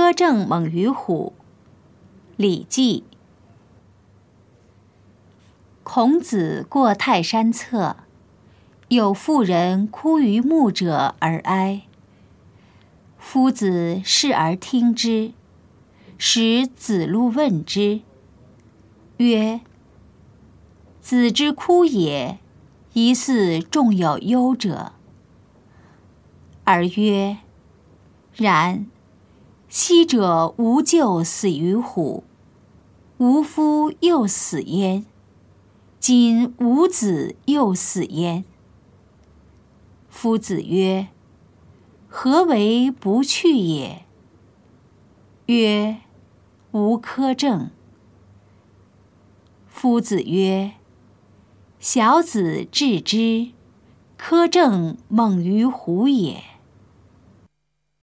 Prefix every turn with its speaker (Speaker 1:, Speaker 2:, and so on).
Speaker 1: 苛政猛于虎。礼记。孔子过泰山侧，有妇人哭于目者而哀。夫子视而听之，使子路问之，曰：子之哭也，疑似众有忧者。而曰：然，昔者无咎死于虎，无夫又死焉，今无子又死焉。夫子曰：何为不去也？曰：无苛政。夫子曰：小子治之，苛政猛于虎也。